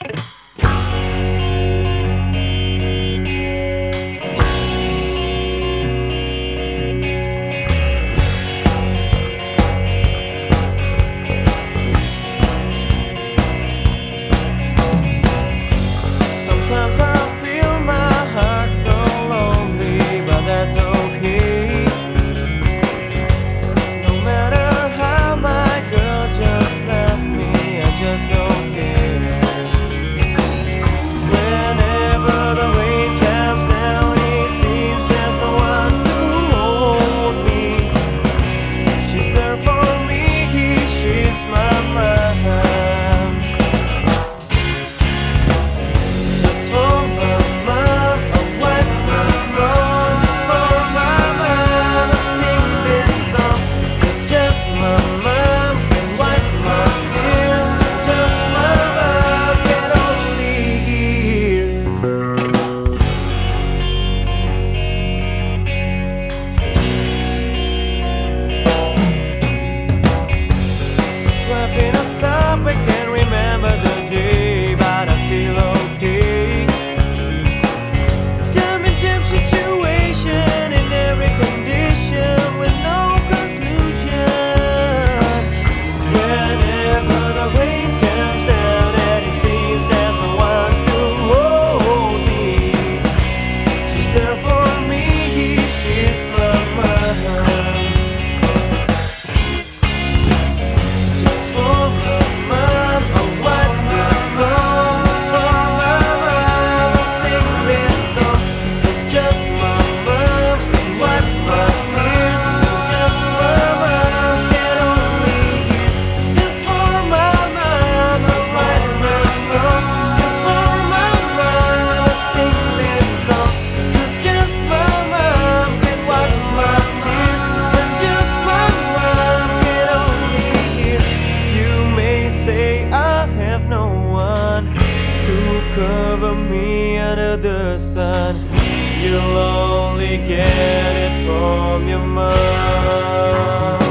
Sometimes I feel my heart so lonely, but that's okay. No matter how my girl just left me, I just don't care. Whenever the rain comes down, it seems there's no one to hold me. She's there for me, she's my mom. In a subway, can't remember the day, but I feel okay. Dumb and dim situation in every condition with no conclusion. Whenever the rain comes down and it seems there's no one to hold me, she's there for me, she's my mom. Cover me under the sun. You'll only get it from your mom.